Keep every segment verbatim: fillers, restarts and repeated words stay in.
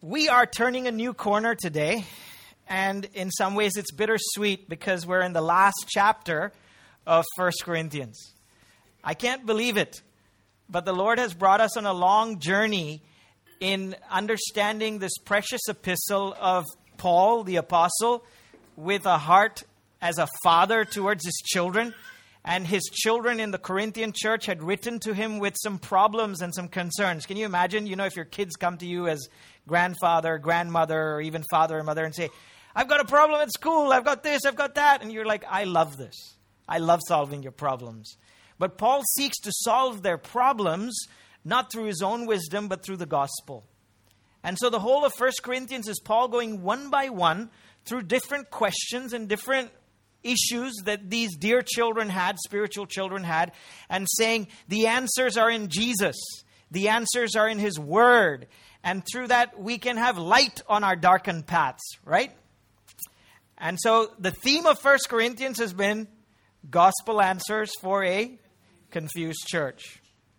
We are turning a new corner today, and in some ways it's bittersweet because we're in the last chapter of First Corinthians. I can't believe it, but the Lord has brought us on a long journey in understanding this precious epistle of Paul, the apostle, with a heart as a father towards his children. And his children in the Corinthian church had written to him with some problems and some concerns. Can you imagine, you know, if your kids come to you as grandfather, grandmother, or even father or mother and say, I've got a problem at school, I've got this, I've got that. And you're like, I love this. I love solving your problems. But Paul seeks to solve their problems, not through his own wisdom, but through the gospel. And so the whole of First Corinthians is Paul going one by one through different questions and different issues that these dear children had, spiritual children had, and saying the answers are in Jesus. The answers are in His Word. And through that, we can have light on our darkened paths, right? And so the theme of First Corinthians has been gospel answers for a confused church.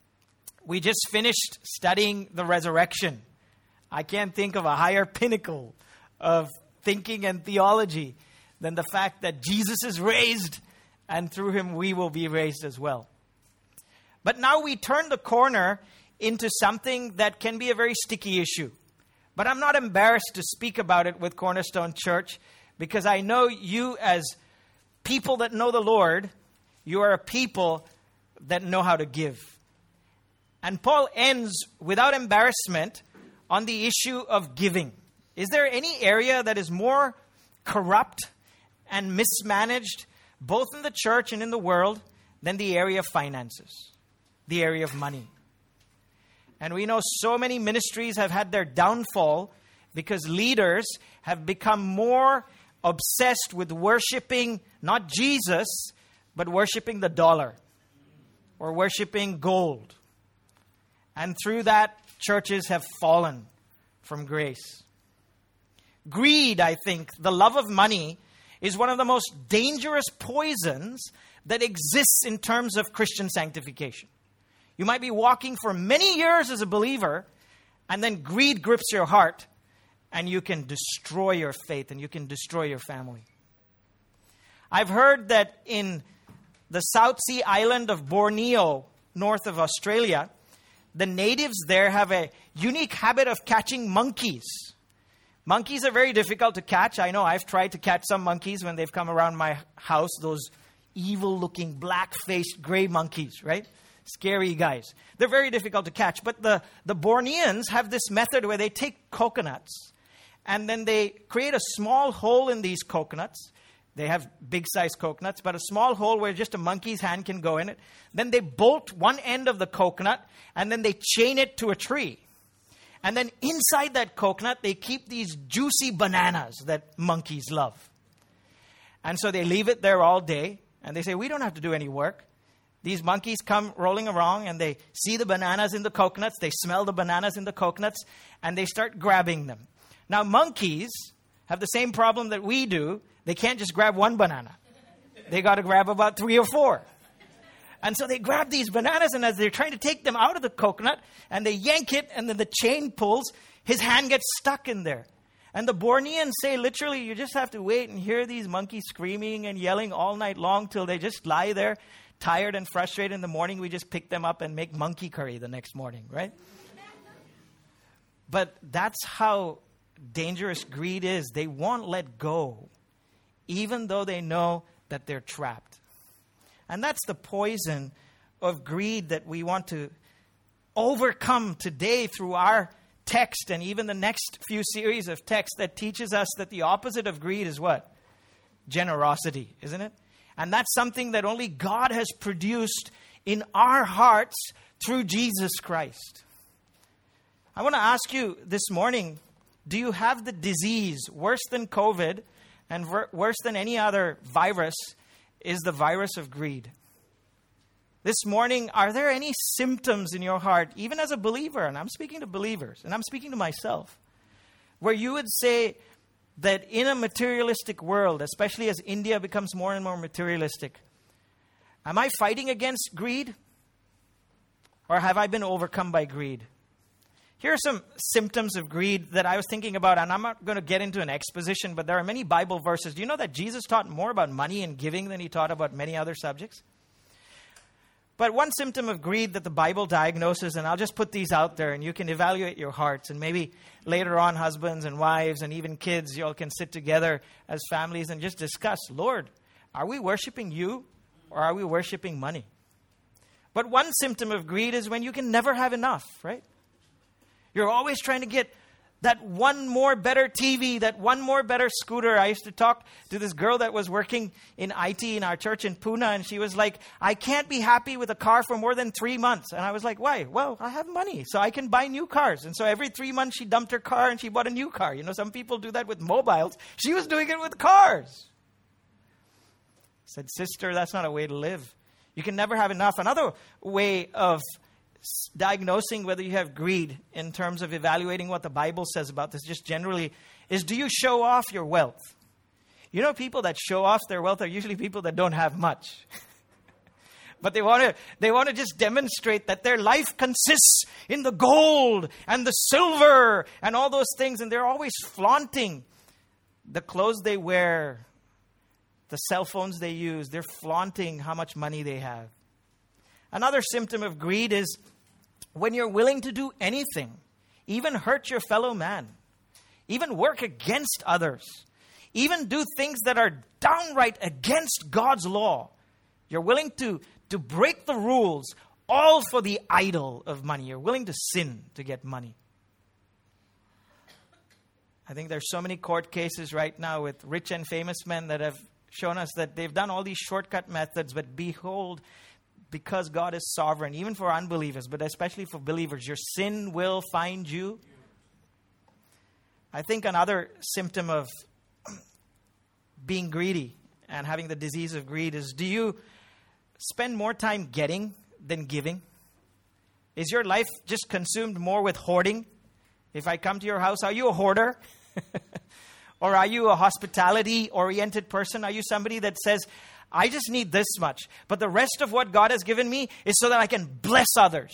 We just finished studying the resurrection. I can't think of a higher pinnacle of thinking and theology than the fact that Jesus is raised, and through Him we will be raised as well. But now we turn the corner into something that can be a very sticky issue. But I'm not embarrassed to speak about it with Cornerstone Church, because I know you, as people that know the Lord, you are a people that know how to give. And Paul ends without embarrassment on the issue of giving. Is there any area that is more corrupt and mismanaged, both in the church and in the world, than the area of finances, the area of money? And we know so many ministries have had their downfall because leaders have become more obsessed with worshiping not Jesus, but worshiping the dollar or worshiping gold. And through that, churches have fallen from grace. Greed, I think, the love of money, is one of the most dangerous poisons that exists in terms of Christian sanctification. You might be walking for many years as a believer, and then greed grips your heart, and you can destroy your faith, and you can destroy your family. I've heard that in the South Sea island of Borneo, north of Australia, the natives there have a unique habit of catching monkeys. Monkeys are very difficult to catch. I know I've tried to catch some monkeys when they've come around my house, those evil-looking, black-faced gray monkeys, right? Scary guys. They're very difficult to catch. But the, the Borneans have this method where they take coconuts and then they create a small hole in these coconuts. They have big-sized coconuts, but a small hole where just a monkey's hand can go in it. Then they bolt one end of the coconut and then they chain it to a tree. And then inside that coconut, they keep these juicy bananas that monkeys love. And so they leave it there all day. And they say, we don't have to do any work. These monkeys come rolling around and they see the bananas in the coconuts. They smell the bananas in the coconuts. And they start grabbing them. Now, monkeys have the same problem that we do. They can't just grab one banana. They got to grab about three or four. And so they grab these bananas, and as they're trying to take them out of the coconut, and they yank it, and then the chain pulls, his hand gets stuck in there. And the Borneans say, literally, you just have to wait and hear these monkeys screaming and yelling all night long till they just lie there, tired and frustrated. In the morning, we just pick them up and make monkey curry the next morning, right? But that's how dangerous greed is. They won't let go, even though they know that they're trapped. And that's the poison of greed that we want to overcome today through our text and even the next few series of texts that teaches us that the opposite of greed is what? Generosity, isn't it? And that's something that only God has produced in our hearts through Jesus Christ. I want to ask you this morning, do you have the disease worse than COVID and ver- worse than any other virus is the virus of greed? This morning, are there any symptoms in your heart, even as a believer, and I'm speaking to believers, and I'm speaking to myself, where you would say that in a materialistic world, especially as India becomes more and more materialistic, am I fighting against greed? Or have I been overcome by greed? Here are some symptoms of greed that I was thinking about, and I'm not going to get into an exposition, but there are many Bible verses. Do you know that Jesus taught more about money and giving than he taught about many other subjects? But one symptom of greed that the Bible diagnoses, and I'll just put these out there, and you can evaluate your hearts, and maybe later on, husbands and wives and even kids, you all can sit together as families and just discuss, Lord, are we worshiping you or are we worshiping money? But one symptom of greed is when you can never have enough, right? You're always trying to get that one more better T V, that one more better scooter. I used to talk to this girl that was working in I T in our church in Pune, and she was like, I can't be happy with a car for more than three months. And I was like, why? Well, I have money, so I can buy new cars. And so every three months she dumped her car and she bought a new car. You know, some people do that with mobiles. She was doing it with cars. I said, sister, that's not a way to live. You can never have enough. Another way of diagnosing whether you have greed in terms of evaluating what the Bible says about this just generally is, do you show off your wealth? You know, people that show off their wealth are usually people that don't have much. But they want to they want to just demonstrate that their life consists in the gold and the silver and all those things, and they're always flaunting the clothes they wear, the cell phones they use. They're flaunting how much money they have. Another symptom of greed is when you're willing to do anything, even hurt your fellow man, even work against others, even do things that are downright against God's law. You're willing to, to break the rules, all for the idol of money. You're willing to sin to get money. I think there's so many court cases right now with rich and famous men that have shown us that they've done all these shortcut methods, but behold, because God is sovereign, even for unbelievers, but especially for believers, your sin will find you. I think another symptom of being greedy and having the disease of greed is, do you spend more time getting than giving? Is your life just consumed more with hoarding? If I come to your house, are you a hoarder? Or are you a hospitality-oriented person? Are you somebody that says, I just need this much, but the rest of what God has given me is so that I can bless others?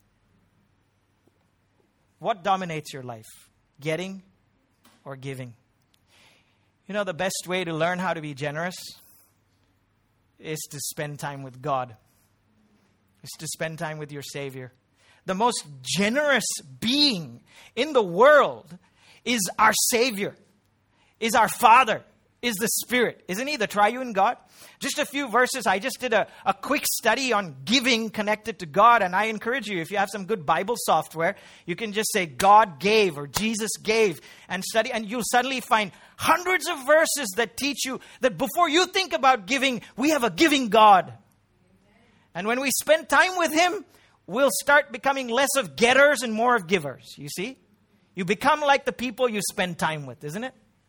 What dominates your life? Getting or giving? You know, the best way to learn how to be generous is to spend time with God. Is to spend time with your Savior. The most generous being in the world is our Savior, is our Father, is the Spirit. Isn't He the triune God? Just a few verses. I just did a, a quick study on giving connected to God. And I encourage you, if you have some good Bible software, you can just say God gave or Jesus gave and study. And you'll suddenly find hundreds of verses that teach you that before you think about giving, we have a giving God. And when we spend time with Him, we'll start becoming less of getters and more of givers. You see? You become like the people you spend time with, isn't it?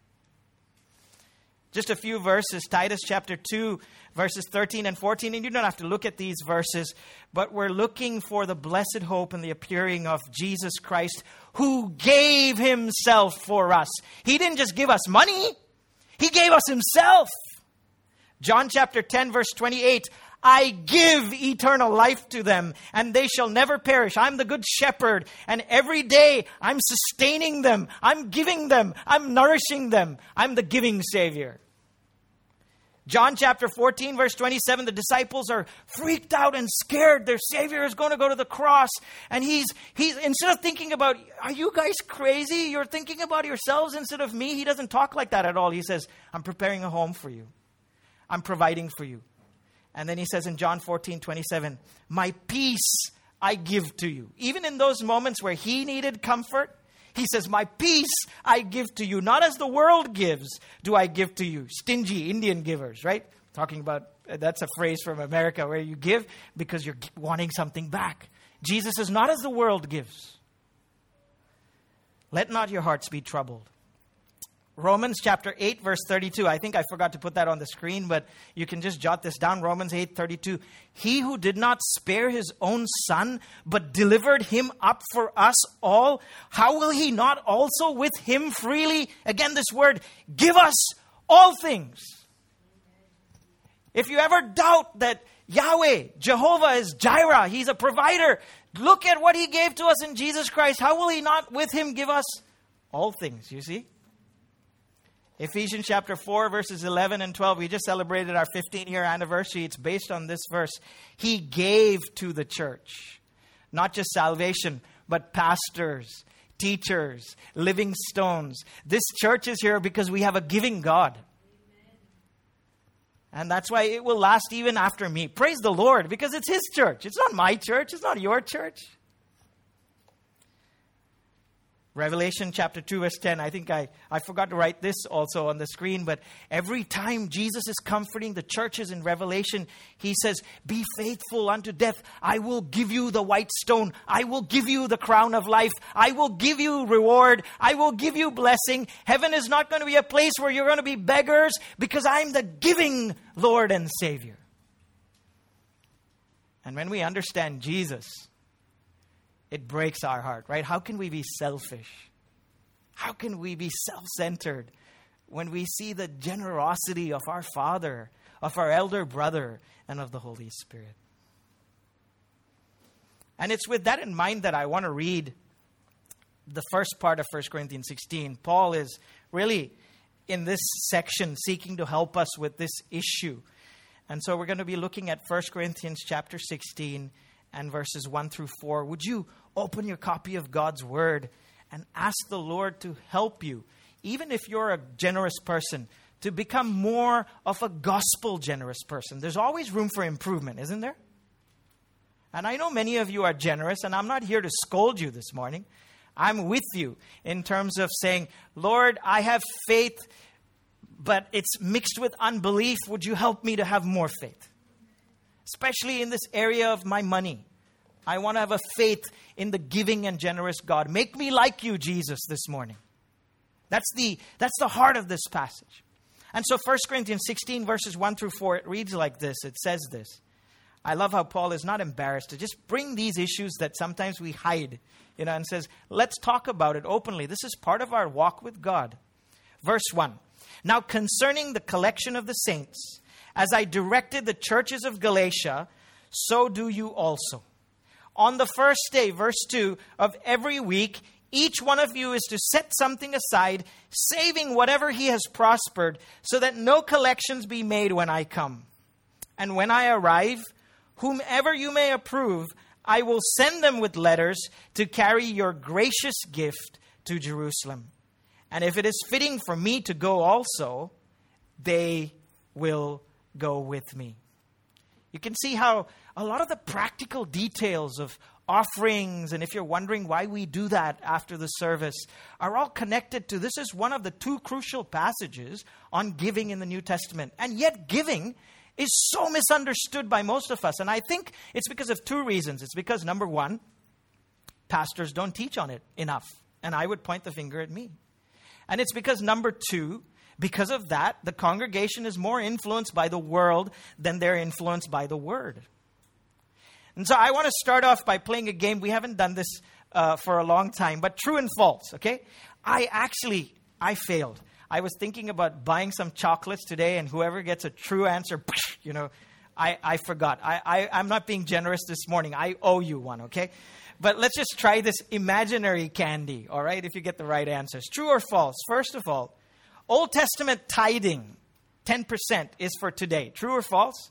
Just a few verses, Titus chapter two, verses thirteen and fourteen. And you don't have to look at these verses, but we're looking for the blessed hope and the appearing of Jesus Christ, who gave Himself for us. He didn't just give us money. He gave us Himself. John chapter ten, verse twenty-eight. I give eternal life to them, and they shall never perish. I'm the good shepherd, and every day I'm sustaining them. I'm giving them. I'm nourishing them. I'm the giving Savior. John chapter fourteen, verse twenty-seven, the disciples are freaked out and scared. Their Savior is going to go to the cross. And he's, he's instead of thinking about, are you guys crazy? You're thinking about yourselves instead of me. He doesn't talk like that at all. He says, I'm preparing a home for you. I'm providing for you. And then he says in John fourteen, twenty-seven, my peace I give to you. Even in those moments where he needed comfort, he says, my peace I give to you. Not as the world gives do I give to you. Stingy Indian givers, right? Talking about, that's a phrase from America where you give because you're wanting something back. Jesus says, not as the world gives. Let not your hearts be troubled. Romans chapter eight, verse thirty-two. I think I forgot to put that on the screen, but you can just jot this down. Romans eight, thirty-two. He who did not spare his own son, but delivered him up for us all, how will he not also with him freely, again this word, give us all things? If you ever doubt that Yahweh, Jehovah is Jireh. He's a provider. Look at what He gave to us in Jesus Christ. How will He not with Him give us all things, you see? Ephesians chapter four, verses eleven and twelve. We just celebrated our fifteen-year anniversary. It's based on this verse. He gave to the church, not just salvation, but pastors, teachers, living stones. This church is here because we have a giving God. And that's why it will last even after me. Praise the Lord, because it's His church. It's not my church. It's not your church. Revelation chapter two, verse ten. I think I, I forgot to write this also on the screen. But every time Jesus is comforting the churches in Revelation, He says, be faithful unto death. I will give you the white stone. I will give you the crown of life. I will give you reward. I will give you blessing. Heaven is not going to be a place where you're going to be beggars, because I'm the giving Lord and Savior. And when we understand Jesus, it breaks our heart, right? How can we be selfish? How can we be self-centered when we see the generosity of our Father, of our elder brother, and of the Holy Spirit? And it's with that in mind that I want to read the first part of First Corinthians sixteen. Paul is really in this section seeking to help us with this issue. And so we're going to be looking at First Corinthians chapter sixteen and verses one through four. Would you open your copy of God's Word and ask the Lord to help you, even if you're a generous person, to become more of a gospel generous person? There's always room for improvement, isn't there? And I know many of you are generous, and I'm not here to scold you this morning. I'm with you in terms of saying, Lord, I have faith, but it's mixed with unbelief. Would you help me to have more faith? Especially in this area of my money. I want to have a faith in the giving and generous God. Make me like you, Jesus, this morning. That's the, that's the heart of this passage. And so First Corinthians sixteen, verses one through four, it reads like this. It says this. I love how Paul is not embarrassed to just bring these issues that sometimes we hide, you know, and says, let's talk about it openly. This is part of our walk with God. Verse one. Now concerning the collection of the saints, as I directed the churches of Galatia, so do you also. On the first day, verse two, of every week, each one of you is to set something aside, saving whatever he has prospered, so that no collections be made when I come. And when I arrive, whomever you may approve, I will send them with letters to carry your gracious gift to Jerusalem. And if it is fitting for me to go also, they will go with me. You can see how a lot of the practical details of offerings, and if you're wondering why we do that after the service, are all connected to this is one of the two crucial passages on giving in the New Testament. And yet giving is so misunderstood by most of us. And I think it's because of two reasons. It's because, number one, pastors don't teach on it enough. And I would point the finger at me. And it's because, number two, because of that, the congregation is more influenced by the world than they're influenced by the Word. And so I want to start off by playing a game. We haven't done this uh, for a long time, but true and false, okay? I actually, I failed. I was thinking about buying some chocolates today, and whoever gets a true answer, you know, I, I forgot. I, I, I'm not being generous this morning. I owe you one, okay? But let's just try this imaginary candy, all right, if you get the right answers. True or false? First of all, Old Testament tithing, ten percent is for today. True or false?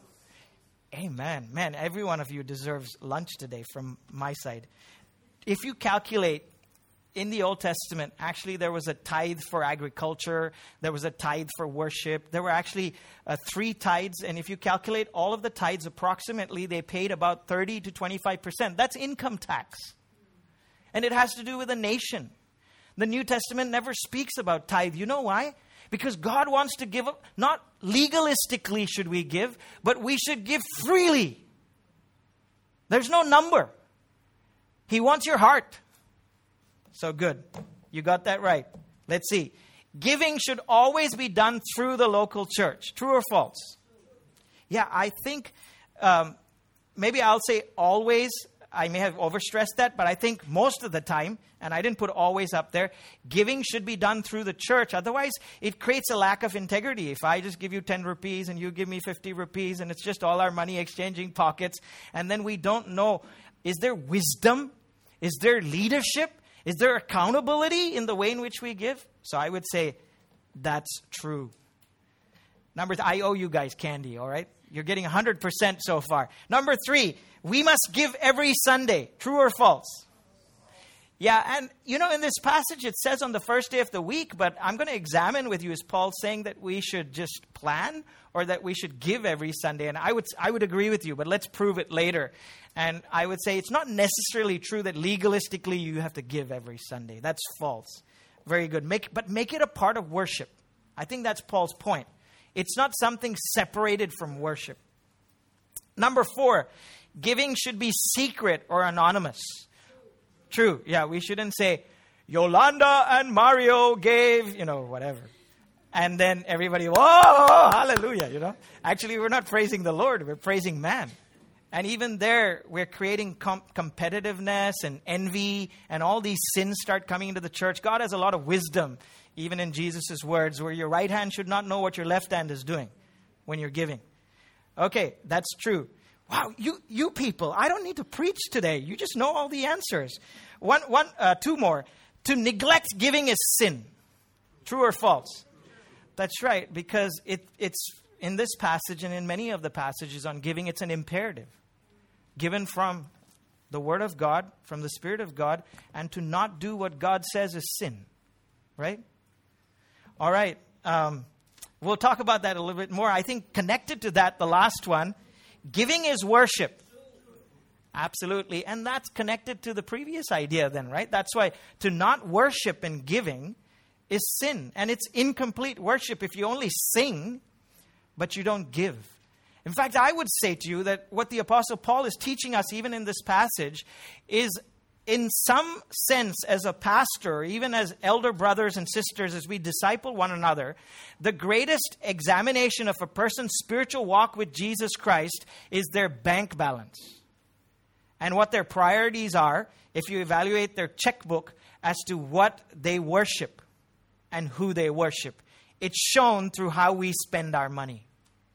Amen. Man, every one of you deserves lunch today from my side. If you calculate in the Old Testament, actually there was a tithe for agriculture. There was a tithe for worship. There were actually uh, three tithes. And if you calculate all of the tithes, approximately they paid about thirty to twenty-five percent. That's income tax. And it has to do with a nation. The New Testament never speaks about tithe. You know why? Because God wants to give, not legalistically should we give, but we should give freely. There's no number. He wants your heart. So good. You got that right. Let's see. Giving should always be done through the local church. True or false? Yeah, I think um, maybe I'll say always. I may have overstressed that, but I think most of the time, and I didn't put always up there, giving should be done through the church. Otherwise, it creates a lack of integrity. If I just give you ten rupees and you give me fifty rupees and it's just all our money exchanging pockets, and then we don't know, is there wisdom? Is there leadership? Is there accountability in the way in which we give? So I would say that's true. Number th- I owe you guys candy, all right? You're getting one hundred percent so far. Number three, we must give every Sunday. True or false? Yeah, and you know, in this passage it says on the first day of the week, but I'm going to examine with you, is Paul saying that we should just plan or that we should give every Sunday? And I would I would agree with you, but let's prove it later. And I would say it's not necessarily true that legalistically you have to give every Sunday. That's false. Very good. Make, but make it a part of worship. I think that's Paul's point. It's not something separated from worship. Number four, giving should be secret or anonymous. True. Yeah, we shouldn't say, Yolanda and Mario gave, you know, whatever. And then everybody, whoa, hallelujah, you know. Actually, we're not praising the Lord. We're praising man. And even there, we're creating com- competitiveness and envy, and all these sins start coming into the church. God has a lot of wisdom, even in Jesus' words, where your right hand should not know what your left hand is doing when you're giving. Okay, that's true. Wow, you you people, I don't need to preach today. You just know all the answers. One, one, uh, two more. To neglect giving is sin. True or false? That's right, because it it's in this passage and in many of the passages on giving, it's an imperative. Given from the Word of God, from the Spirit of God, and to not do what God says is sin. Right? All right. Um, we'll talk about that a little bit more. I think connected to that, the last one, giving is worship. Absolutely. And that's connected to the previous idea then, right? That's why to not worship in giving is sin. And it's incomplete worship if you only sing, but you don't give. In fact, I would say to you that what the Apostle Paul is teaching us even in this passage is, in some sense, as a pastor, even as elder brothers and sisters, as we disciple one another, the greatest examination of a person's spiritual walk with Jesus Christ is their bank balance. And what their priorities are, if you evaluate their checkbook as to what they worship and who they worship. It's shown through how we spend our money.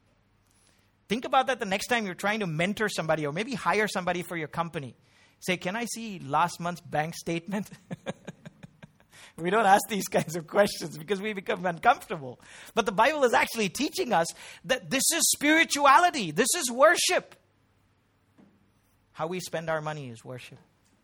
Think about that the next time you're trying to mentor somebody or maybe hire somebody for your company. Say, can I see last month's bank statement? We don't ask these kinds of questions because we become uncomfortable. But the Bible is actually teaching us that this is spirituality. This is worship. How we spend our money is worship.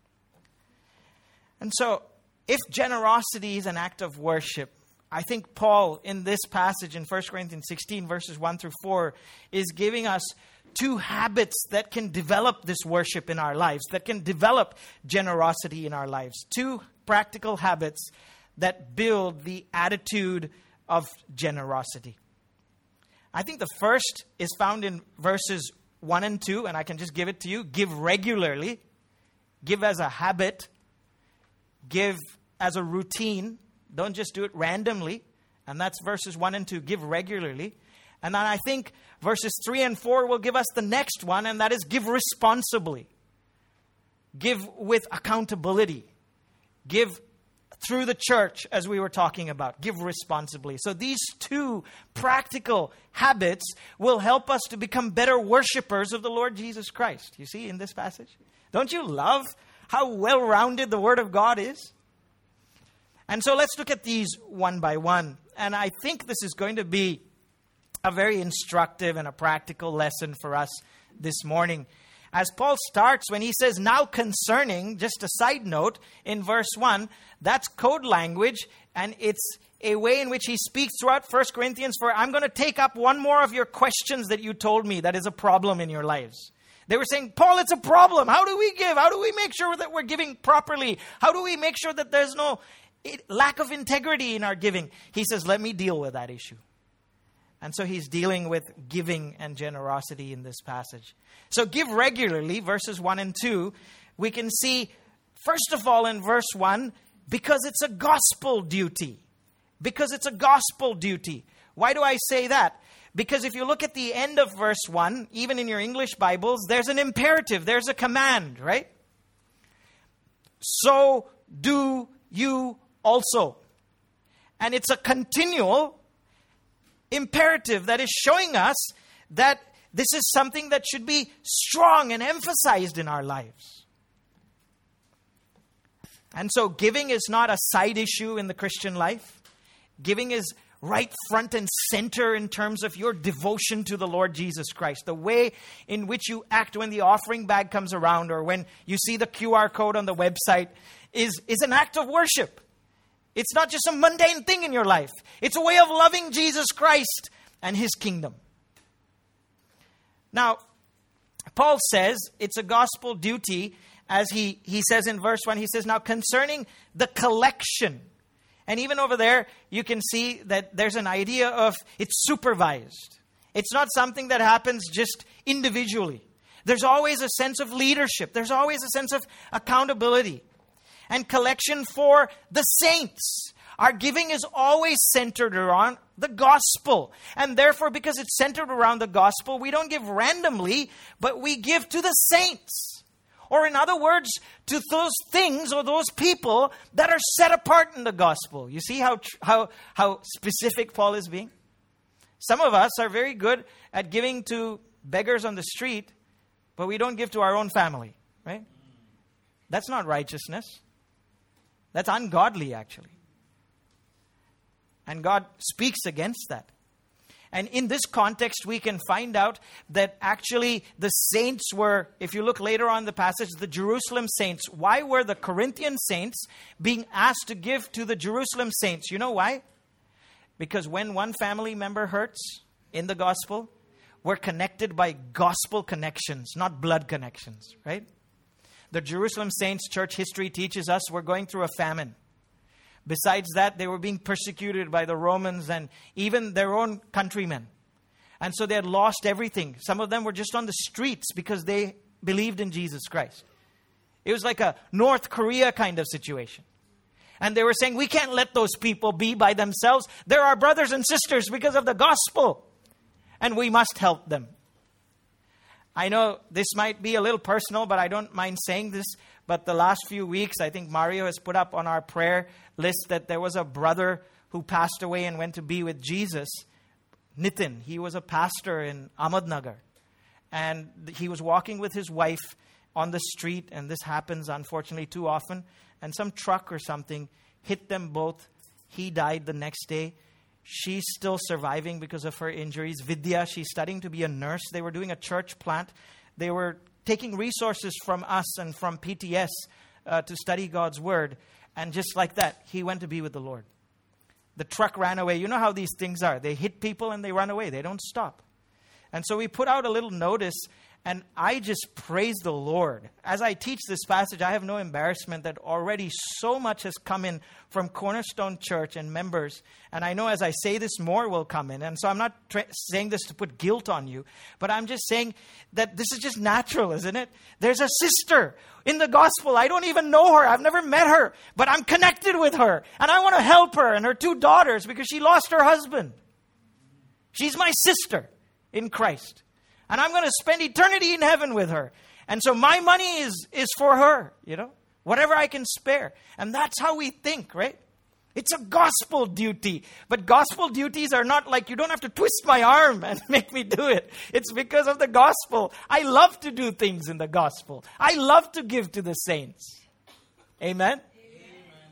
And so, if generosity is an act of worship, I think Paul, in this passage in First Corinthians sixteen, verses one through four, is giving us two habits that can develop this worship in our lives, that can develop generosity in our lives. Two practical habits that build the attitude of generosity. I think the first is found in verses one and two, and I can just give it to you. Give regularly. Give as a habit. Give as a routine. Don't just do it randomly. And that's verses one and two. Give regularly. And then I think verses three and four will give us the next one, and that is give responsibly. Give with accountability. Give through the church, as we were talking about. Give responsibly. So these two practical habits will help us to become better worshipers of the Lord Jesus Christ. You see in this passage? Don't you love how well-rounded the Word of God is? And so let's look at these one by one. And I think this is going to be a very instructive and a practical lesson for us this morning. As Paul starts, when he says, now concerning, just a side note, in verse one, that's code language, and it's a way in which he speaks throughout First Corinthians for, I'm going to take up one more of your questions that you told me that is a problem in your lives. They were saying, Paul, it's a problem. How do we give? How do we make sure that we're giving properly? How do we make sure that there's no lack of integrity in our giving? He says, let me deal with that issue. And so he's dealing with giving and generosity in this passage. So give regularly, verses one and two. We can see, first of all, in verse one, because it's a gospel duty. Because it's a gospel duty. Why do I say that? Because if you look at the end of verse one, even in your English Bibles, there's an imperative, there's a command, right? so do you also. And it's a continual imperative that is showing us that this is something that should be strong and emphasized in our lives. And so giving is not a side issue in the Christian life. Giving is right front and center in terms of your devotion to the Lord Jesus Christ. The way in which you act when the offering bag comes around or when you see the Q R code on the website is, is an act of worship. It's not just a mundane thing in your life. It's a way of loving Jesus Christ and His kingdom. Now, Paul says it's a gospel duty, as he, he says in verse one, he says, now concerning the collection. And even over there, you can see that there's an idea of it's supervised. It's not something that happens just individually. There's always a sense of leadership. There's always a sense of accountability. And collection for the saints. Our giving is always centered around the gospel. And therefore, because it's centered around the gospel, we don't give randomly, but we give to the saints. Or in other words, to those things or those people that are set apart in the gospel. You see how how how specific Paul is being? Some of us are very good at giving to beggars on the street, but we don't give to our own family, right? That's not righteousness. That's ungodly, actually. And God speaks against that. And in this context, we can find out that actually the saints were, if you look later on in the passage, the Jerusalem saints. Why were the Corinthian saints being asked to give to the Jerusalem saints? You know why? Because when one family member hurts in the gospel, we're connected by gospel connections, not blood connections, right? The Jerusalem saints, church history teaches us, were going through a famine. Besides that, they were being persecuted by the Romans and even their own countrymen. And so they had lost everything. Some of them were just on the streets because they believed in Jesus Christ. It was like a North Korea kind of situation. And they were saying, we can't let those people be by themselves. They're our brothers and sisters because of the gospel. And we must help them. I know this might be a little personal, but I don't mind saying this. But the last few weeks, I think Mario has put up on our prayer list that there was a brother who passed away and went to be with Jesus. Nitin, he was a pastor in Ahmednagar. And he was walking with his wife on the street. And this happens, unfortunately, too often. And some truck or something hit them both. He died the next day. She's still surviving because of her injuries. Vidya, she's studying to be a nurse. They were doing a church plant. They were taking resources from us and from P T S uh, to study God's Word. And just like that, he went to be with the Lord. The truck ran away. You know how these things are. They hit people and they run away. They don't stop. And so we put out a little notice. And I just praise the Lord. As I teach this passage, I have no embarrassment that already so much has come in from Cornerstone Church and members. And I know as I say this, more will come in. And so I'm not tra- saying this to put guilt on you. But I'm just saying that this is just natural, isn't it? There's a sister in the gospel. I don't even know her. I've never met her. But I'm connected with her. And I want to help her and her two daughters because she lost her husband. She's my sister in Christ. And I'm going to spend eternity in heaven with her. And so my money is, is for her, you know, whatever I can spare. And that's how we think, right? It's a gospel duty. But gospel duties are not like you don't have to twist my arm and make me do it. It's because of the gospel. I love to do things in the gospel. I love to give to the saints. Amen? Amen.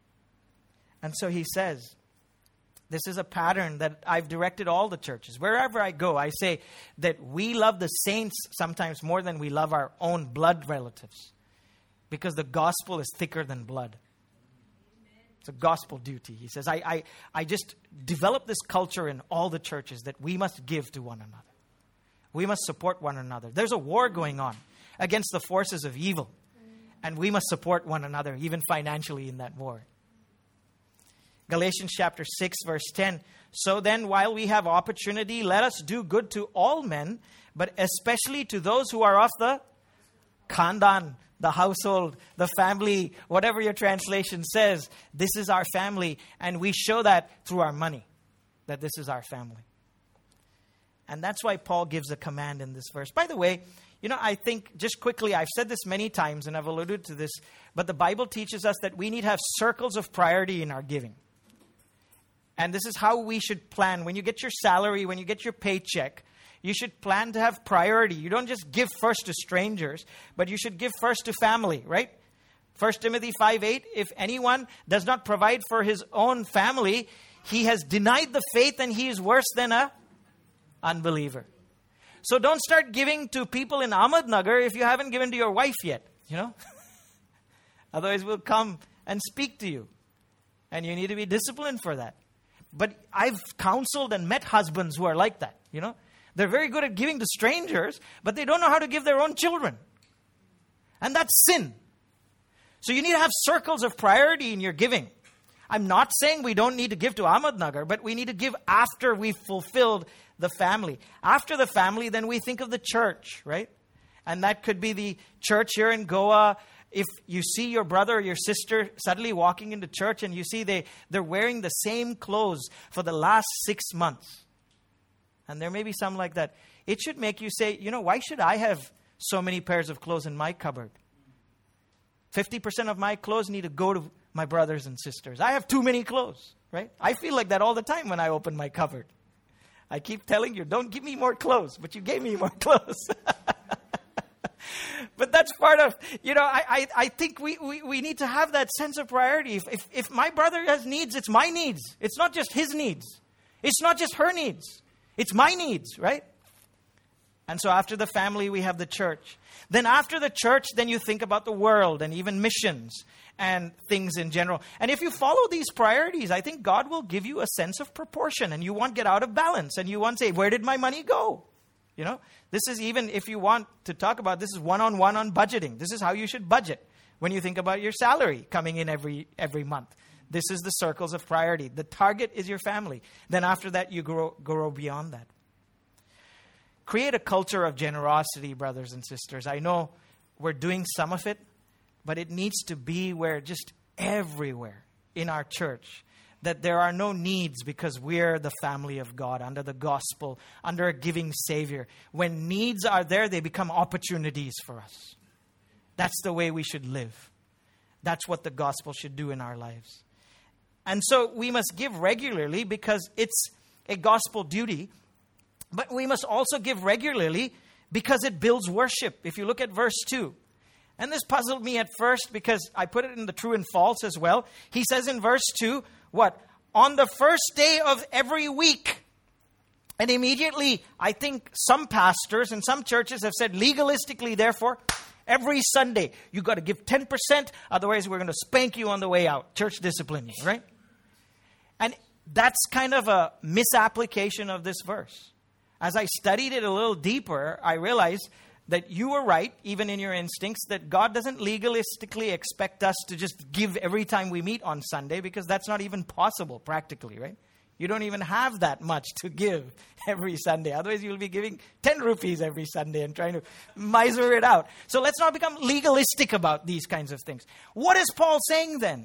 And so he says, this is a pattern that I've directed all the churches. Wherever I go, I say that we love the saints sometimes more than we love our own blood relatives. Because the gospel is thicker than blood. It's a gospel duty. He says, I, I, I just develop this culture in all the churches that we must give to one another. We must support one another. There's a war going on against the forces of evil. And we must support one another, even financially in that war. Galatians chapter six, verse ten. So then, while we have opportunity, let us do good to all men, but especially to those who are of the khandan, the household, the family, whatever your translation says. This is our family, and we show that through our money, that this is our family. And that's why Paul gives a command in this verse. By the way, You know, I think, just quickly, I've said this many times and I've alluded to this, but the Bible teaches us that we need to have circles of priority in our giving. And this is how we should plan. When you get your salary, when you get your paycheck, you should plan to have priority. You don't just give first to strangers, but you should give first to family, right? First Timothy five eight, if anyone does not provide for his own family, he has denied the faith and he is worse than a unbeliever. So don't start giving to people in Ahmednagar if you haven't given to your wife yet, you know. Otherwise we'll come and speak to you. And you need to be disciplined for that. But I've counseled and met husbands who are like that, you know. They're very good at giving to strangers, but they don't know how to give their own children. And that's sin. So you need to have circles of priority in your giving. I'm not saying we don't need to give to Ahmednagar, but we need to give after we've fulfilled the family. After the family, then we think of the church, right? And that could be the church here in Goa. If you see your brother or your sister suddenly walking into church and you see they, they're wearing the same clothes for the last six months. And there may be some like that. It should make you say, you know, why should I have so many pairs of clothes in my cupboard? fifty percent of my clothes need to go to my brothers and sisters. I have too many clothes, right? I feel like that all the time when I open my cupboard. I keep telling you, don't give me more clothes, but you gave me more clothes. But that's part of, you know, I I, I think we, we, we need to have that sense of priority. If, if if my brother has needs, it's my needs. It's not just his needs. It's not just her needs. It's my needs, right? And so after the family, we have the church. Then after the church, then you think about the world and even missions and things in general. And if you follow these priorities, I think God will give you a sense of proportion and you won't get out of balance. And you won't say, where did my money go? You know, this is even if you want to talk about, this is one-on-one on budgeting. This is how you should budget when you think about your salary coming in every every month. This is the circles of priority. The target is your family. Then after that, you grow, grow beyond that. Create a culture of generosity, brothers and sisters. I know we're doing some of it, but it needs to be where just everywhere in our church, that there are no needs because we're the family of God under the gospel, under a giving Savior. When needs are there, they become opportunities for us. That's the way we should live. That's what the gospel should do in our lives. And so we must give regularly because it's a gospel duty. But we must also give regularly because it builds worship. If you look at verse two. And this puzzled me at first because I put it in the true and false as well. He says in verse two, what? On the first day of every week. And immediately, I think some pastors and some churches have said legalistically, therefore, every Sunday, you got to give ten percent. Otherwise, we're going to spank you on the way out. Church discipline you, right? And that's kind of a misapplication of this verse. As I studied it a little deeper, I realized that you were right, even in your instincts, that God doesn't legalistically expect us to just give every time we meet on Sunday, because that's not even possible practically, right? You don't even have that much to give every Sunday. Otherwise, you'll be giving ten rupees every Sunday and trying to miser it out. So let's not become legalistic about these kinds of things. What is Paul saying then?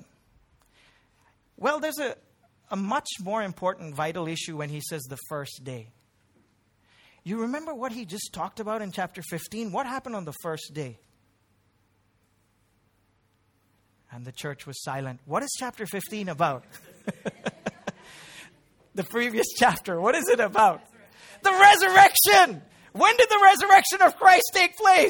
Well, there's a, a much more important vital issue when he says the first day. You remember what he just talked about in chapter fifteen? What happened on the first day? And the church was silent. What is chapter fifteen about? The previous chapter, what is it about? The resurrection! When did the resurrection of Christ take place?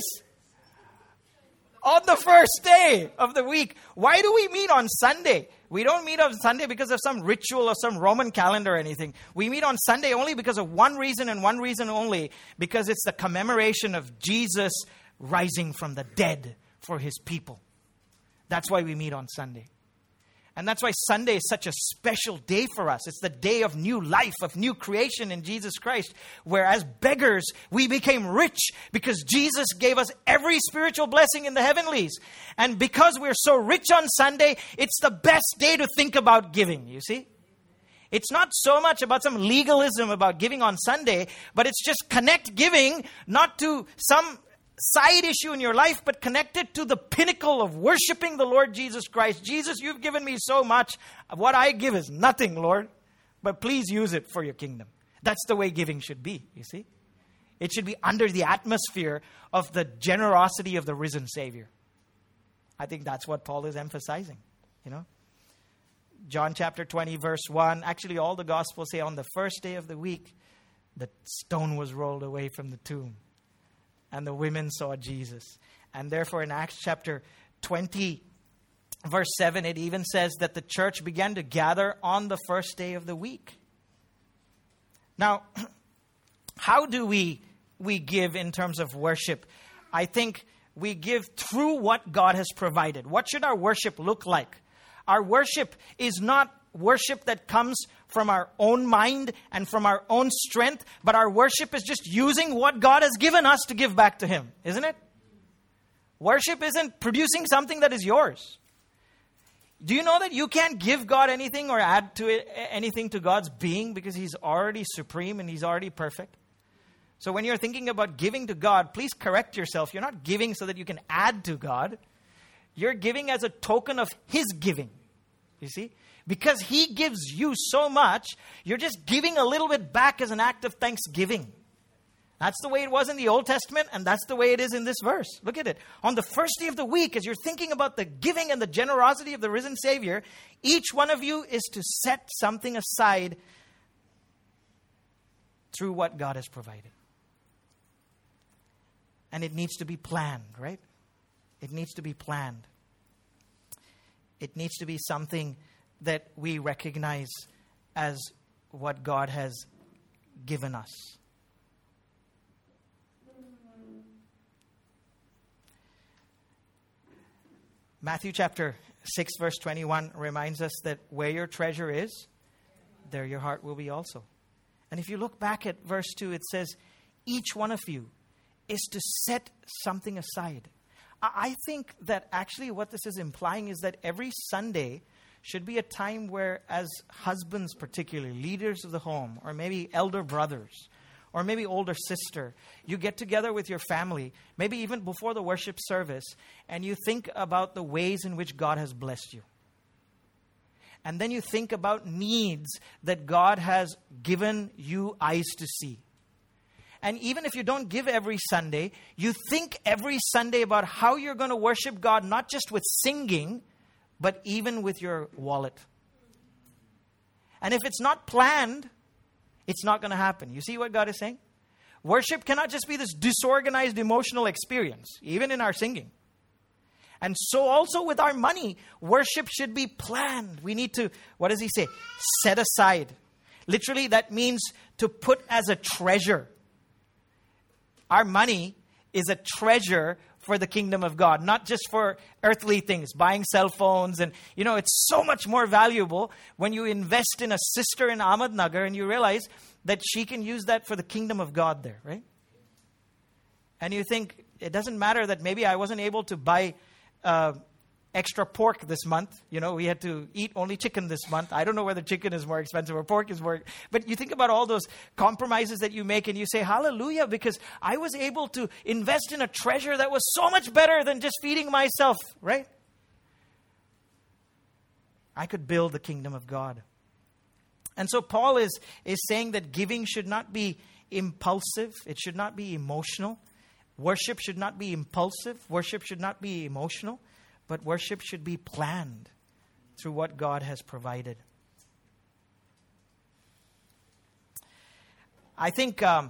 On the first day of the week. Why do we meet on Sunday? We don't meet on Sunday because of some ritual or some Roman calendar or anything. We meet on Sunday only because of one reason and one reason only. Because it's the commemoration of Jesus rising from the dead for his people. That's why we meet on Sunday. And that's why Sunday is such a special day for us. It's the day of new life, of new creation in Jesus Christ. Whereas beggars, we became rich because Jesus gave us every spiritual blessing in the heavenlies. And because we're so rich on Sunday, it's the best day to think about giving, you see? It's not so much about some legalism about giving on Sunday, but it's just connect giving not to some side issue in your life, but connected to the pinnacle of worshiping the Lord Jesus Christ. Jesus, you've given me so much. What I give is nothing, Lord. But please use it for your kingdom. That's the way giving should be, you see. It should be under the atmosphere of the generosity of the risen Savior. I think that's what Paul is emphasizing, you know. John chapter twenty, verse one. Actually, all the Gospels say on the first day of the week, the stone was rolled away from the tomb. And the women saw Jesus. And therefore, in Acts chapter twenty, verse seven, it even says that the church began to gather on the first day of the week. Now, how do we, we give in terms of worship? I think we give through what God has provided. What should our worship look like? Our worship is not worship that comes from our own mind and from our own strength, but our worship is just using what God has given us to give back to Him, isn't it? Worship isn't producing something that is yours. Do you know that you can't give God anything or add to it anything to God's being because He's already supreme and He's already perfect? So when you're thinking about giving to God, please correct yourself. You're not giving so that you can add to God. You're giving as a token of His giving. You see? Because He gives you so much, you're just giving a little bit back as an act of thanksgiving. That's the way it was in the Old Testament, and that's the way it is in this verse. Look at it. On the first day of the week, as you're thinking about the giving and the generosity of the risen Savior, each one of you is to set something aside through what God has provided. And it needs to be planned, right? It needs to be planned. It needs to be something that we recognize as what God has given us. Matthew chapter six verse twenty-one reminds us that where your treasure is, there your heart will be also. And if you look back at verse two, it says, each one of you is to set something aside. I think that actually what this is implying is that every Sunday should be a time where, as husbands particularly, leaders of the home, or maybe elder brothers, or maybe older sister, you get together with your family, maybe even before the worship service, and you think about the ways in which God has blessed you. And then you think about needs that God has given you eyes to see. And even if you don't give every Sunday, you think every Sunday about how you're going to worship God, not just with singing, but even with your wallet. And if it's not planned, it's not going to happen. You see what God is saying? Worship cannot just be this disorganized emotional experience, even in our singing. And so also with our money, worship should be planned. We need to, what does he say? Set aside. Literally, that means to put as a treasure. Our money is a treasure for the kingdom of God, not just for earthly things, buying cell phones. And, you know, it's so much more valuable when you invest in a sister in Ahmednagar and you realize that she can use that for the kingdom of God there, right? And you think, it doesn't matter that maybe I wasn't able to buy uh, extra pork this month. You know, we had to eat only chicken this month. I don't know whether chicken is more expensive or pork is more. But you think about all those compromises that you make and you say, hallelujah, because I was able to invest in a treasure that was so much better than just feeding myself, right? I could build the kingdom of God. And so Paul is, is saying that giving should not be impulsive. It should not be emotional. Worship should not be impulsive. Worship should not be emotional. But worship should be planned through what God has provided. I think um,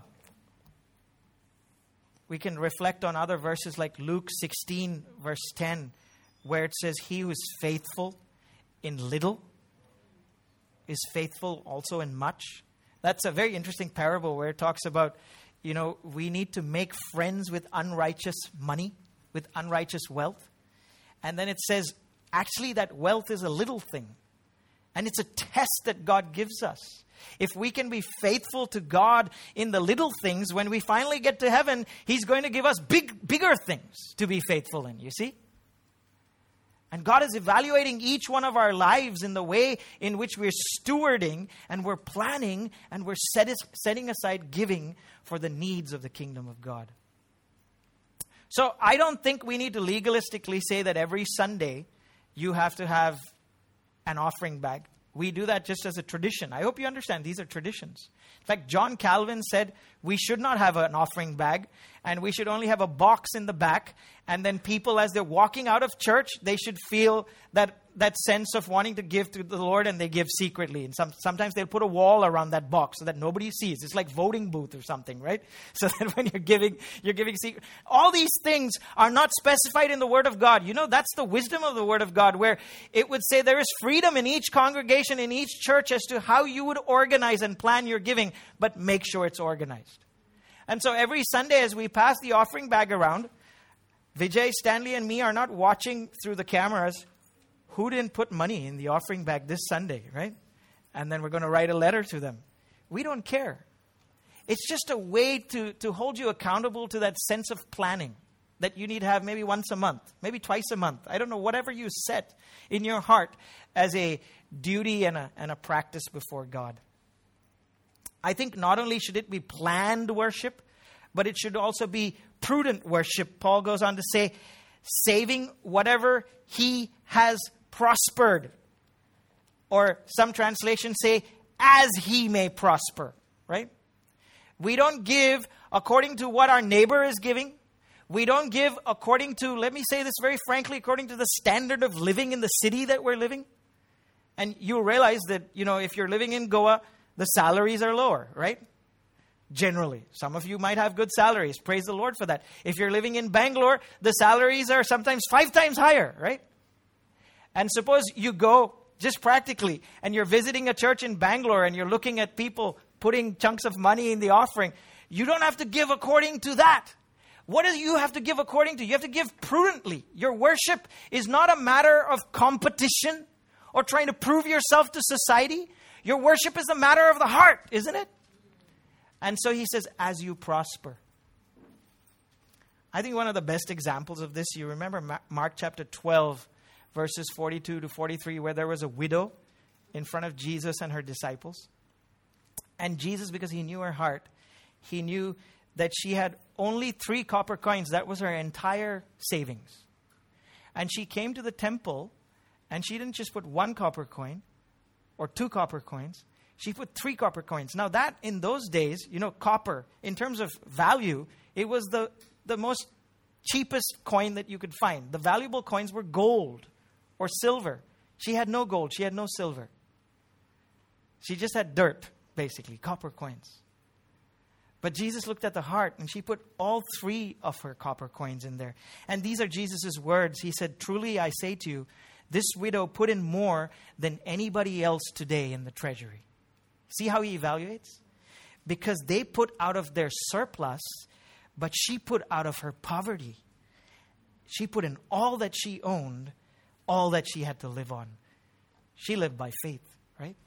we can reflect on other verses like Luke sixteen, verse ten, where it says, he who is faithful in little is faithful also in much. That's a very interesting parable where it talks about, you know, we need to make friends with unrighteous money, with unrighteous wealth. And then it says, actually, that wealth is a little thing. And it's a test that God gives us. If we can be faithful to God in the little things, when we finally get to heaven, He's going to give us big, bigger things to be faithful in, you see? And God is evaluating each one of our lives in the way in which we're stewarding and we're planning and we're set, setting aside giving for the needs of the kingdom of God. So I don't think we need to legalistically say that every Sunday you have to have an offering bag We do that just as a tradition. I hope you understand these are traditions. In fact, John Calvin said we should not have an offering bag and we should only have a box in the back. And then people, as they're walking out of church, they should feel that that sense of wanting to give to the Lord, and they give secretly. And some, sometimes they'll put a wall around that box so that nobody sees. It's like voting booth or something, right? So that when you're giving, you're giving secret. All these things are not specified in the Word of God. You know, that's the wisdom of the Word of God, where it would say there is freedom in each congregation, in each church, as to how you would organize and plan your giving, but make sure it's organized. And so every Sunday as we pass the offering bag around, Vijay, Stanley, and me are not watching through the cameras who didn't put money in the offering bag this Sunday, right? And then we're going to write a letter to them. We don't care. It's just a way to, to hold you accountable to that sense of planning that you need to have maybe once a month, maybe twice a month. I don't know, whatever you set in your heart as a duty and a, and a practice before God. I think not only should it be planned worship, but it should also be prudent worship. Paul goes on to say, saving whatever he has prospered. Or some translations say, as he may prosper, right? We don't give according to what our neighbor is giving. We don't give according to, let me say this very frankly, according to the standard of living in the city that we're living. And you'll realize that, you know, if you're living in Goa, the salaries are lower, right? Generally. Some of you might have good salaries. Praise the Lord for that. If you're living in Bangalore, the salaries are sometimes five times higher, right? And suppose you go just practically and you're visiting a church in Bangalore and you're looking at people putting chunks of money in the offering. You don't have to give according to that. What do you have to give according to? You have to give prudently. Your worship is not a matter of competition or trying to prove yourself to society. Your worship is a matter of the heart, isn't it? And so he says, as you prosper. I think one of the best examples of this, you remember Mark chapter twelve, verses forty-two to forty-three, where there was a widow in front of Jesus and her disciples. And Jesus, because he knew her heart, he knew that she had only three copper coins. That was her entire savings. And she came to the temple, and she didn't just put one copper coin or two copper coins. She put three copper coins. Now that, in those days, you know, copper, in terms of value, it was the, the most cheapest coin that you could find. The valuable coins were gold or silver. She had no gold. She had no silver. She just had dirt, basically, copper coins. But Jesus looked at the heart, and she put all three of her copper coins in there. And these are Jesus' words. He said, truly I say to you, this widow put in more than anybody else today in the treasury. See how he evaluates? Because they put out of their surplus, but she put out of her poverty. She put in all that she owned, all that she had to live on. She lived by faith, right?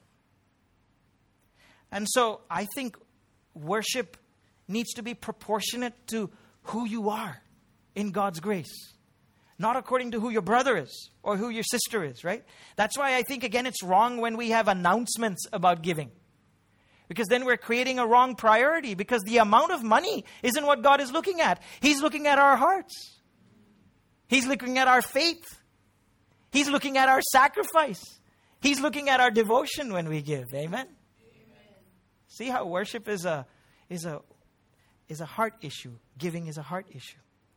And so I think worship needs to be proportionate to who you are in God's grace. Not according to who your brother is or who your sister is, right? That's why I think, again, it's wrong when we have announcements about giving. Because then we're creating a wrong priority, because the amount of money isn't what God is looking at. He's looking at our hearts. He's looking at our faith. He's looking at our sacrifice. He's looking at our devotion when we give. Amen? Amen. See how worship is a is a is a heart issue. Giving is a heart issue.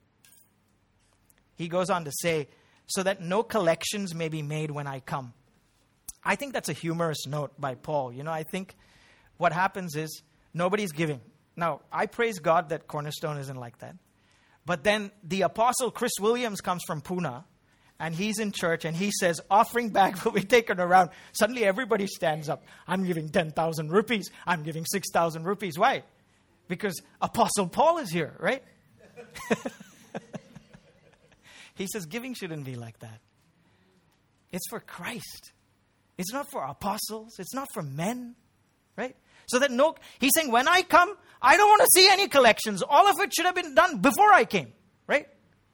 He goes on to say, so that no collections may be made when I come. I think that's a humorous note by Paul. You know, I think what happens is nobody's giving. Now, I praise God that Cornerstone isn't like that. But then the apostle Chris Williams comes from Pune, and he's in church, and he says, offering bag will be taken around. Suddenly everybody stands up. I'm giving ten thousand rupees. I'm giving six thousand rupees. Why? Because Apostle Paul is here, right? He says giving shouldn't be like that. It's for Christ. It's not for apostles. It's not for men, right? So that no, he's saying, when I come, I don't want to see any collections. All of it should have been done before I came, right?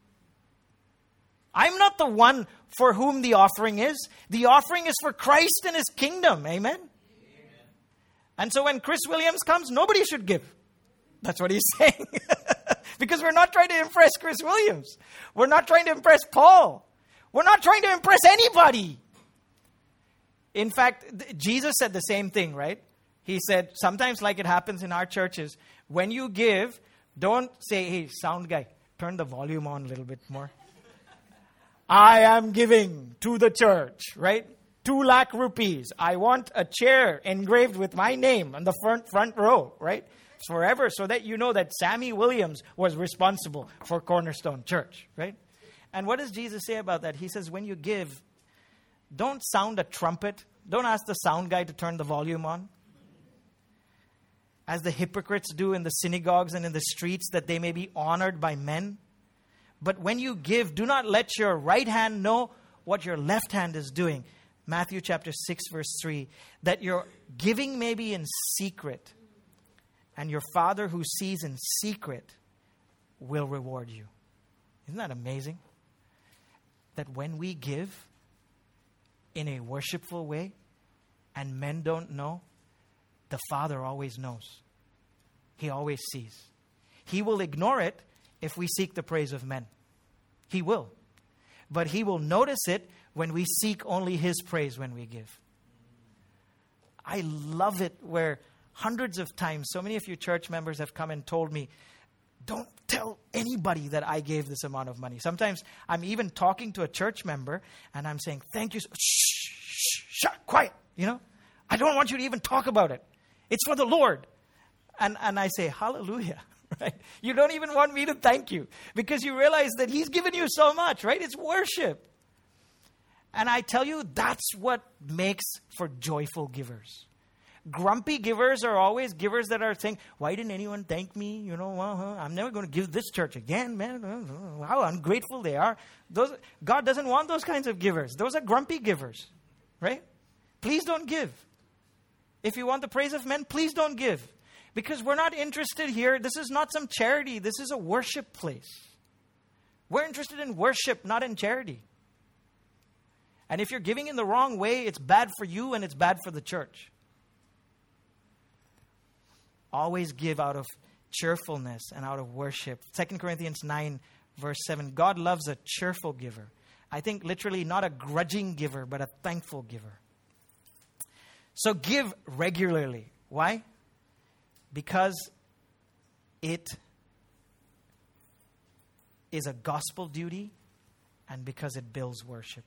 I'm not the one for whom the offering is. The offering is for Christ and his kingdom. Amen? Amen. And so when Chris Williams comes, nobody should give. That's what he's saying. Because we're not trying to impress Chris Williams. We're not trying to impress Paul. We're not trying to impress anybody. In fact, th- Jesus said the same thing, right? He said, sometimes like it happens in our churches, when you give, don't say, hey, sound guy, turn the volume on a little bit more. I am giving to the church, right? Two lakh rupees. I want a chair engraved with my name on the front front row, right? Forever, so that you know that Sammy Williams was responsible for Cornerstone Church, right? And what does Jesus say about that? He says, when you give, don't sound a trumpet. Don't ask the sound guy to turn the volume on, as the hypocrites do in the synagogues and in the streets, that they may be honored by men. But when you give, do not let your right hand know what your left hand is doing. Matthew chapter six, verse three. That your giving may be in secret, and your Father who sees in secret will reward you. Isn't that amazing? That when we give in a worshipful way and men don't know, the Father always knows. He always sees. He will ignore it if we seek the praise of men. He will. But He will notice it when we seek only His praise when we give. I love it where hundreds of times, so many of you church members have come and told me, don't tell anybody that I gave this amount of money. Sometimes I'm even talking to a church member and I'm saying, thank you. So, shh, shh, shh, quiet. You know, I don't want you to even talk about it. It's for the Lord. And, and I say, hallelujah. Right? You don't even want me to thank you because you realize that He's given you so much, right? It's worship. And I tell you, that's what makes for joyful givers. Grumpy givers are always givers that are saying, why didn't anyone thank me? You know, well, I'm never going to give this church again, man. How ungrateful they are. Those, God doesn't want those kinds of givers. Those are grumpy givers, right? Please don't give. If you want the praise of men, please don't give. Because we're not interested here. This is not some charity. This is a worship place. We're interested in worship, not in charity. And if you're giving in the wrong way, it's bad for you and it's bad for the church. Always give out of cheerfulness and out of worship. Second Corinthians nine, verse seven. God loves a cheerful giver. I think literally not a grudging giver, but a thankful giver. So give regularly. Why? Because it is a gospel duty and because it builds worship.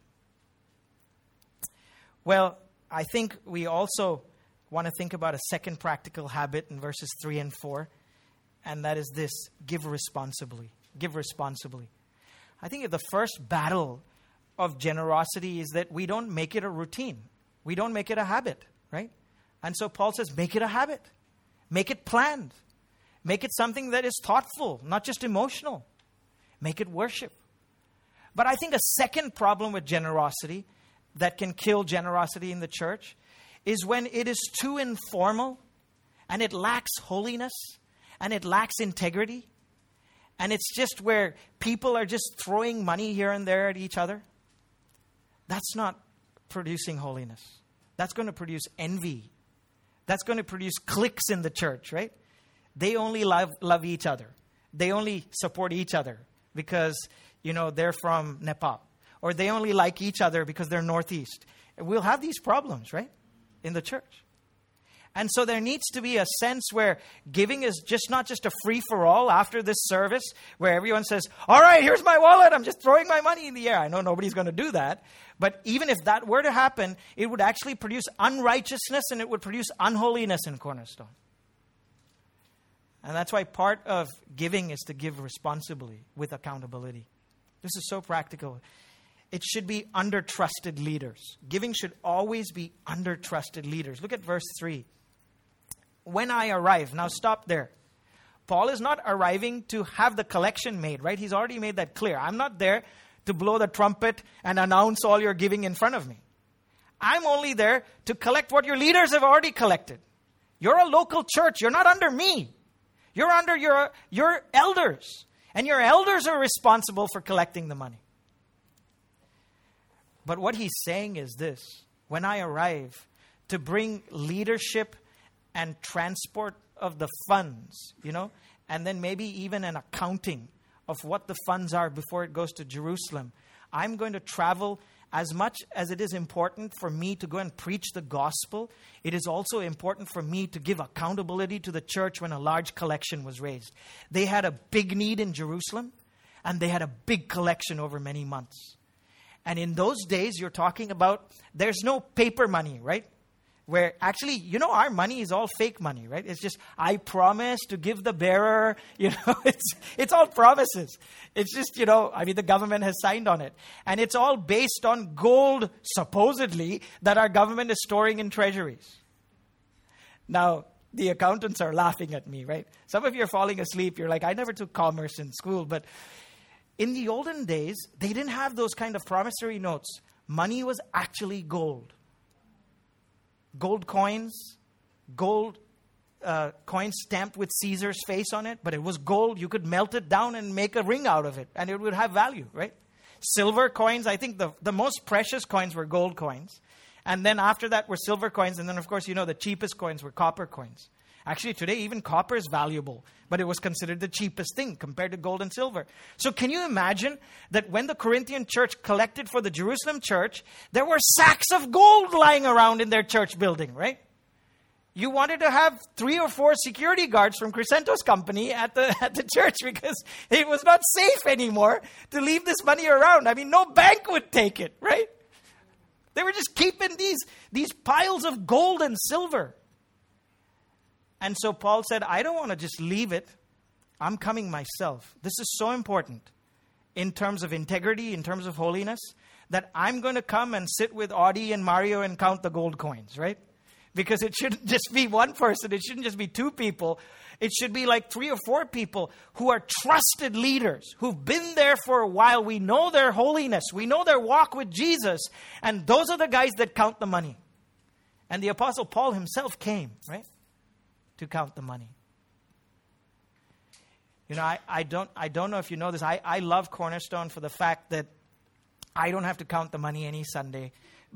Well, I think we also want to think about a second practical habit in verses three and four, and that is this: give responsibly. Give responsibly. I think the first battle of generosity is that we don't make it a routine. We don't make it a habit, right? And so Paul says, make it a habit. Make it planned. Make it something that is thoughtful, not just emotional. Make it worship. But I think a second problem with generosity that can kill generosity in the church is when it is too informal and it lacks holiness and it lacks integrity. And it's just where people are just throwing money here and there at each other. That's not producing holiness. That's going to produce envy. That's going to produce cliques in the church, right? They only love, love each other. They only support each other because, you know, they're from Nepal. Or they only like each other because they're Northeast. We'll have these problems, right, in the church. And so there needs to be a sense where giving is just not just a free-for-all after this service where everyone says, all right, here's my wallet. I'm just throwing my money in the air. I know nobody's going to do that. But even if that were to happen, it would actually produce unrighteousness and it would produce unholiness in Cornerstone. And that's why part of giving is to give responsibly with accountability. This is so practical. It should be under trusted leaders. Giving should always be under trusted leaders. Look at verse three. When I arrive. Now stop there. Paul is not arriving to have the collection made, right? He's already made that clear. I'm not there to blow the trumpet and announce all your giving in front of me. I'm only there to collect what your leaders have already collected. You're a local church. You're not under me. You're under your, your elders. And your elders are responsible for collecting the money. But what he's saying is this: when I arrive to bring leadership and transport of the funds, you know, and then maybe even an accounting of what the funds are before it goes to Jerusalem, I'm going to travel as much as it is important for me to go and preach the gospel, it is also important for me to give accountability to the church when a large collection was raised. They had a big need in Jerusalem, and they had a big collection over many months. And in those days, you're talking about, there's no paper money, right? Where actually, you know, our money is all fake money, right? It's just, I promise to give the bearer, you know, it's it's all promises. It's just, you know, I mean, the government has signed on it. And it's all based on gold, supposedly, that our government is storing in treasuries. Now, the accountants are laughing at me, right? Some of you are falling asleep. You're like, I never took commerce in school. But in the olden days, they didn't have those kind of promissory notes. Money was actually gold. Gold coins, gold uh, coins stamped with Caesar's face on it, but it was gold. You could melt it down and make a ring out of it, and it would have value, right? Silver coins, I think the, the most precious coins were gold coins. And then after that were silver coins, and then, of course, you know, the cheapest coins were copper coins. Actually, today, even copper is valuable, but it was considered the cheapest thing compared to gold and silver. So can you imagine that when the Corinthian church collected for the Jerusalem church, there were sacks of gold lying around in their church building, right? You wanted to have three or four security guards from Crescento's company at the at the church because it was not safe anymore to leave this money around. I mean, no bank would take it, right? They were just keeping these, these piles of gold and silver. And so Paul said, I don't want to just leave it. I'm coming myself. This is so important in terms of integrity, in terms of holiness, that I'm going to come and sit with Audie and Mario and count the gold coins, right? Because it shouldn't just be one person. It shouldn't just be two people. It should be like three or four people who are trusted leaders, who've been there for a while. We know their holiness. We know their walk with Jesus. And those are the guys that count the money. And the Apostle Paul himself came, right? To count the money. You know, I, I don't I don't know if you know this. I, I love Cornerstone for the fact that I don't have to count the money any Sunday.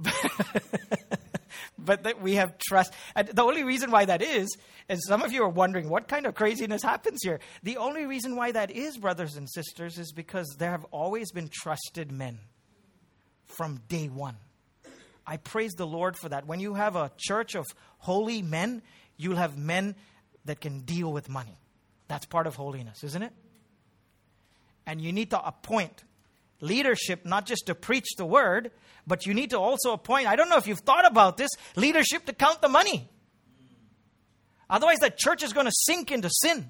But that we have trust. And the only reason why that is, and some of you are wondering, what kind of craziness happens here? The only reason why that is, brothers and sisters, is because there have always been trusted men from day one. I praise the Lord for that. When you have a church of holy men, you'll have men that can deal with money. That's part of holiness, isn't it? And you need to appoint leadership, not just to preach the word, but you need to also appoint, I don't know if you've thought about this, leadership to count the money. Otherwise, that church is going to sink into sin.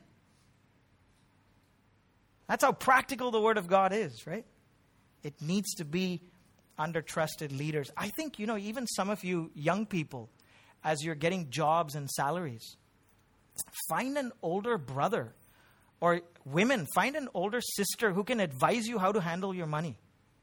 That's how practical the word of God is, right? It needs to be under trusted leaders. I think, you know, even some of you young people, as you're getting jobs and salaries, find an older brother, or women, find an older sister who can advise you how to handle your money.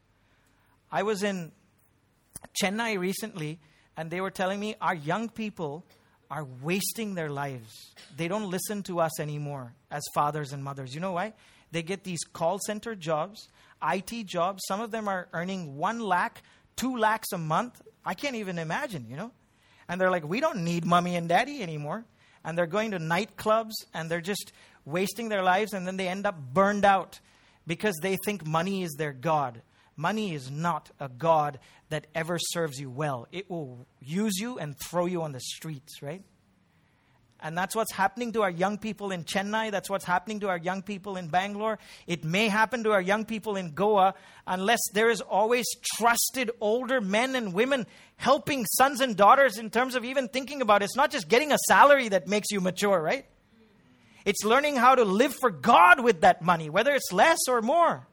I was in Chennai recently, and they were telling me our young people are wasting their lives. They don't listen to us anymore as fathers and mothers. You know why? They get these call center jobs, I T jobs. Some of them are earning one lakh, two lakhs a month. I can't even imagine, you know. And they're like, we don't need mommy and daddy anymore. And they're going to nightclubs, and they're just wasting their lives, and then they end up burned out because they think money is their God. Money is not a God that ever serves you well. It will use you and throw you on the streets, right? And that's what's happening to our young people in Chennai. That's what's happening to our young people in Bangalore. It may happen to our young people in Goa unless there is always trusted older men and women helping sons and daughters in terms of even thinking about it. It's not just getting a salary that makes you mature, right? It's learning how to live for God with that money, whether it's less or more.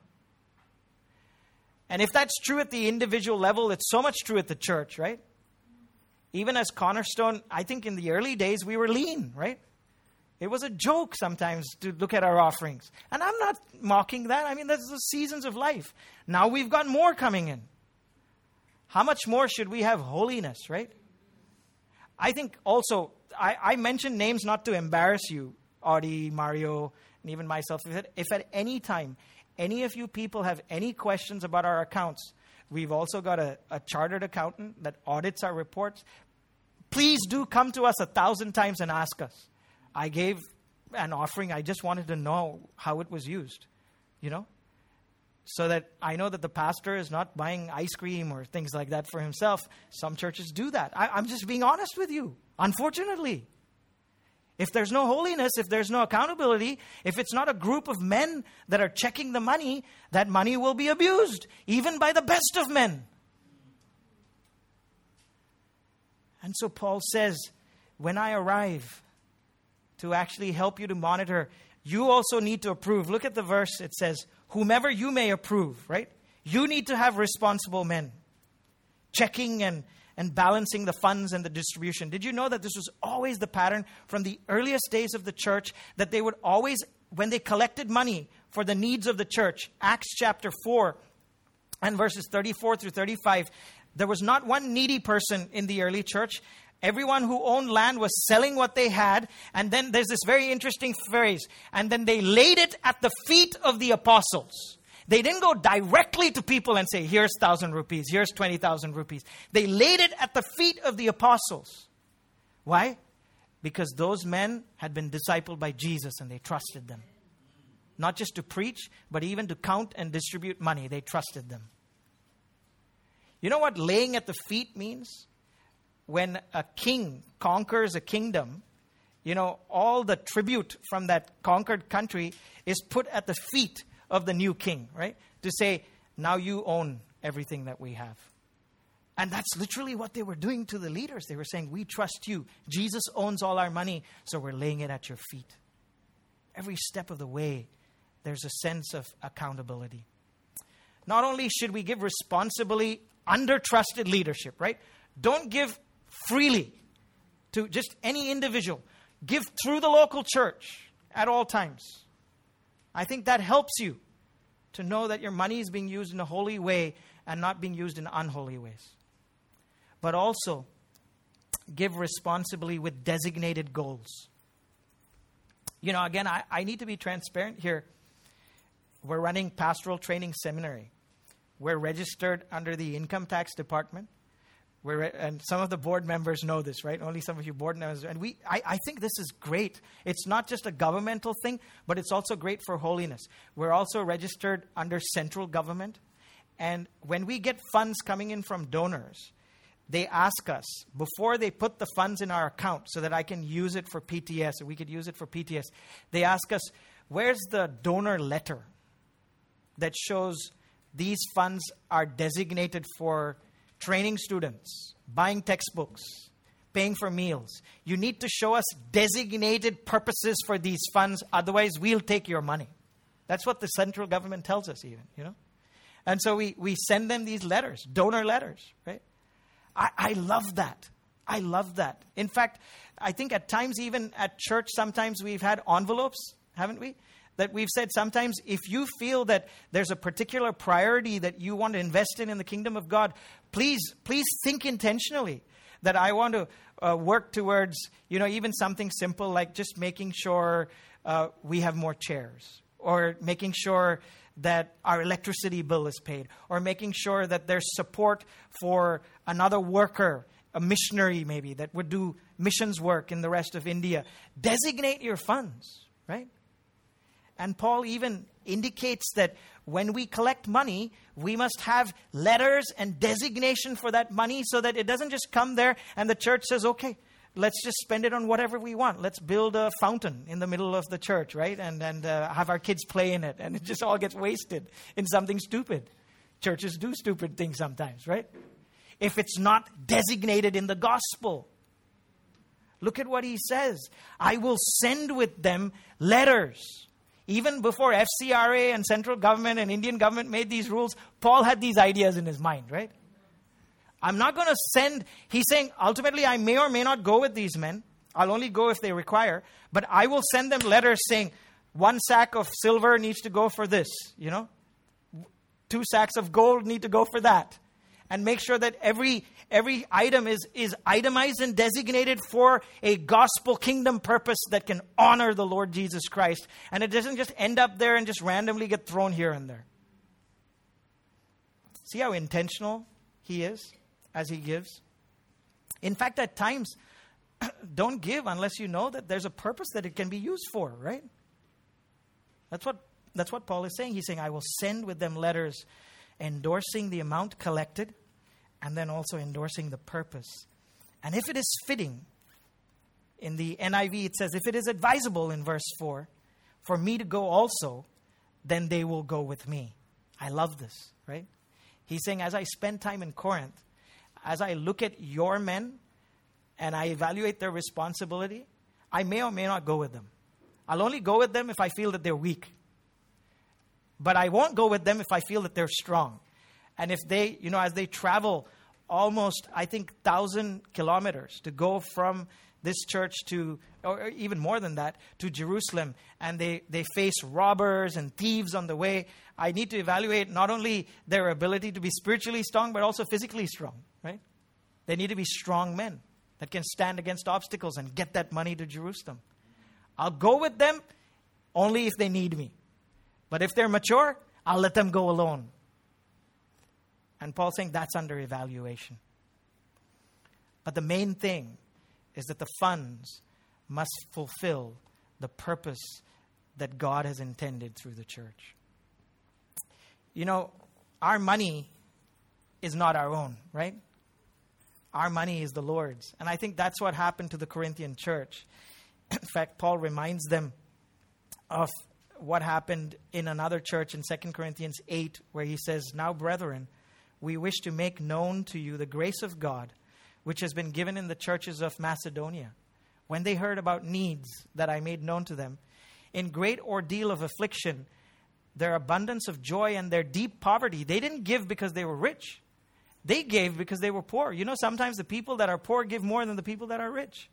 And if that's true at the individual level, it's so much true at the church, right? Even as Cornerstone, I think in the early days, we were lean, right? It was a joke sometimes to look at our offerings. And I'm not mocking that. I mean, that's the seasons of life. Now we've got more coming in. How much more should we have holiness, right? I think also, I, I mentioned names not to embarrass you, Audie, Mario, and even myself. If at, if at any time, any of you people have any questions about our accounts, we've also got a, a chartered accountant that audits our reports. Please do come to us a thousand times and ask us. I gave an offering. I just wanted to know how it was used, you know. so that I know that the pastor is not buying ice cream or things like that for himself. Some churches do that. I, I'm just being honest with you, unfortunately. If there's no holiness, if there's no accountability, if it's not a group of men that are checking the money, that money will be abused, even by the best of men. And so Paul says, when I arrive to actually help you to monitor, you also need to approve. Look at the verse. It says, whomever you may approve, right? You need to have responsible men checking and and balancing the funds and the distribution. Did you know that this was always the pattern from the earliest days of the church, that they would always, when they collected money for the needs of the church, Acts chapter four and verses thirty-four through thirty-five, there was not one needy person in the early church. Everyone who owned land was selling what they had. And then there's this very interesting phrase, and then they laid it at the feet of the apostles. They didn't go directly to people and say, here's one thousand rupees, here's twenty thousand rupees. They laid it at the feet of the apostles. Why? Because those men had been discipled by Jesus and they trusted them. Not just to preach, but even to count and distribute money. They trusted them. You know what laying at the feet means? When a king conquers a kingdom, you know, all the tribute from that conquered country is put at the feet of the new king, right? To say, now you own everything that we have. And that's literally what they were doing to the leaders. They were saying, we trust you. Jesus owns all our money, so we're laying it at your feet. Every step of the way, there's a sense of accountability. Not only should we give responsibly under trusted leadership, right? Don't give freely to just any individual. Give through the local church at all times. I think that helps you to know that your money is being used in a holy way and not being used in unholy ways. But also, give responsibly with designated goals. You know, again, I, I need to be transparent here. We're running Pastoral Training Seminary. We're registered under the Income Tax Department. We're, and some of the board members know this, right? Only some of you board members. And we, I, I think this is great. It's not just a governmental thing, but it's also great for holiness. We're also registered under central government. And when we get funds coming in from donors, they ask us, before they put the funds in our account so that I can use it for P T S, or we could use it for P T S, they ask us, where's the donor letter that shows these funds are designated for training students, buying textbooks, paying for meals? You need to show us designated purposes for these funds, otherwise we'll take your money. That's what the central government tells us even, you know. And so we, we send them these letters, donor letters, right? I, I love that. I love that. In fact, I think at times even at church, sometimes we've had envelopes, haven't we? That we've said sometimes if you feel that there's a particular priority that you want to invest in in the kingdom of God, please, please think intentionally that I want to uh, work towards, you know, even something simple like just making sure uh, we have more chairs, or making sure that our electricity bill is paid, or making sure that there's support for another worker, a missionary maybe, that would do missions work in the rest of India. Designate your funds, right? And Paul even indicates that when we collect money, we must have letters and designation for that money so that it doesn't just come there and the church says, okay, let's just spend it on whatever we want. Let's build a fountain in the middle of the church, right? And, and uh, have our kids play in it. And it just all gets wasted in something stupid. Churches do stupid things sometimes, right? If it's not designated in the gospel. Look at what he says. I will send with them letters. Even before F C R A and central government and Indian government made these rules, Paul had these ideas in his mind, right? I'm not going to send, he's saying, ultimately, I may or may not go with these men. I'll only go if they require. But I will send them letters saying, one sack of silver needs to go for this, you know. Two sacks of gold need to go for that. And make sure that every every item is, is itemized and designated for a gospel kingdom purpose that can honor the Lord Jesus Christ. And it doesn't just end up there and just randomly get thrown here and there. See how intentional he is as he gives? In fact, at times, don't give unless you know that there's a purpose that it can be used for, right? That's what That's what Paul is saying. He's saying, I will send with them letters endorsing the amount collected and then also endorsing the purpose. And if it is fitting, in the N I V it says, if it is advisable in verse four, for me to go also, then they will go with me. I love this, right? He's saying, as I spend time in Corinth, as I look at your men and I evaluate their responsibility, I may or may not go with them. I'll only go with them if I feel that they're weak. But I won't go with them if I feel that they're strong. And if they, you know, as they travel almost, I think, one thousand kilometers to go from this church to, or even more than that, to Jerusalem, and they, they face robbers and thieves on the way, I need to evaluate not only their ability to be spiritually strong, but also physically strong, right? They need to be strong men that can stand against obstacles and get that money to Jerusalem. I'll go with them only if they need me. But if they're mature, I'll let them go alone. And Paul's saying that's under evaluation. But the main thing is that the funds must fulfill the purpose that God has intended through the church. You know, our money is not our own, right? Our money is the Lord's. And I think that's what happened to the Corinthian church. In fact, Paul reminds them of what happened in another church in Second Corinthians eight, where he says, now, brethren, we wish to make known to you the grace of God, which has been given in the churches of Macedonia. When they heard about needs that I made known to them, in great ordeal of affliction, their abundance of joy and their deep poverty, they didn't give because they were rich. They gave because they were poor. You know, sometimes the people that are poor give more than the people that are rich.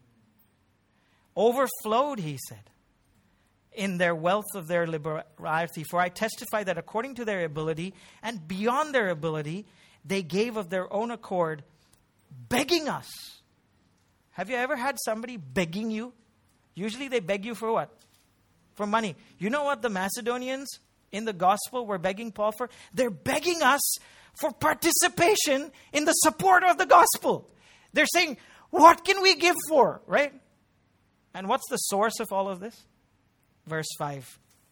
Overflowed, he said, in their wealth of their liberality. For I testify that according to their ability and beyond their ability, they gave of their own accord, begging us. Have you ever had somebody begging you? Usually they beg you for what? For money. You know what the Macedonians in the gospel were begging Paul for? They're begging us for participation in the support of the gospel. They're saying, what can we give for, right? And what's the source of all of this? Verse five.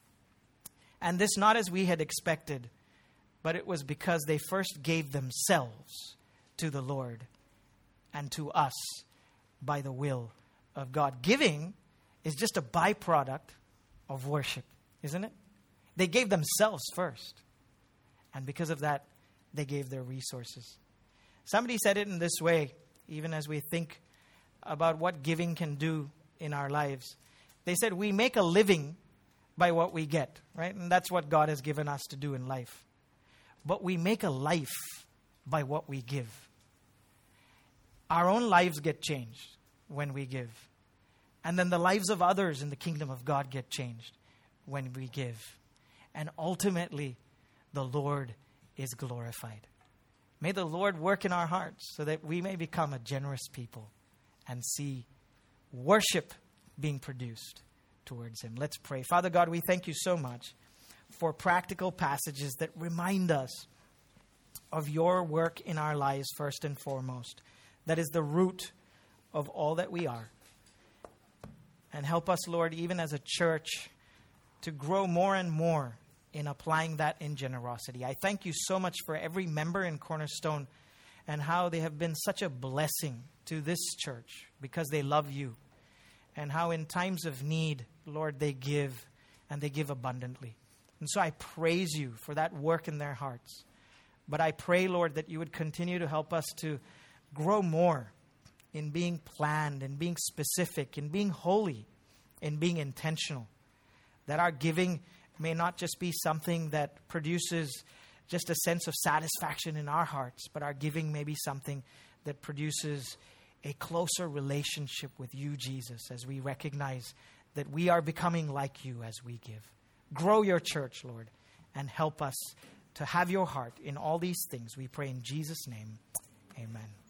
And this not as we had expected, but it was because they first gave themselves to the Lord and to us by the will of God. Giving is just a byproduct of worship, isn't it? They gave themselves first. And because of that, they gave their resources. Somebody said it in this way, even as we think about what giving can do in our lives. They said, we make a living by what we get, right? And that's what God has given us to do in life. But we make a life by what we give. Our own lives get changed when we give. And then the lives of others in the kingdom of God get changed when we give. And ultimately, the Lord is glorified. May the Lord work in our hearts so that we may become a generous people and see worship being produced towards Him. Let's pray. Father God, we thank you so much for practical passages that remind us of your work in our lives first and foremost. That is the root of all that we are. And help us, Lord, even as a church, to grow more and more in applying that in generosity. I thank you so much for every member in Cornerstone and how they have been such a blessing to this church because they love you. And how in times of need, Lord, they give and they give abundantly. And so I praise you for that work in their hearts. But I pray, Lord, that you would continue to help us to grow more in being planned, in being specific, in being holy, in being intentional. That our giving may not just be something that produces just a sense of satisfaction in our hearts, but our giving may be something that produces a closer relationship with you, Jesus, as we recognize that we are becoming like you as we give. Grow your church, Lord, and help us to have your heart in all these things. We pray in Jesus' name. Amen.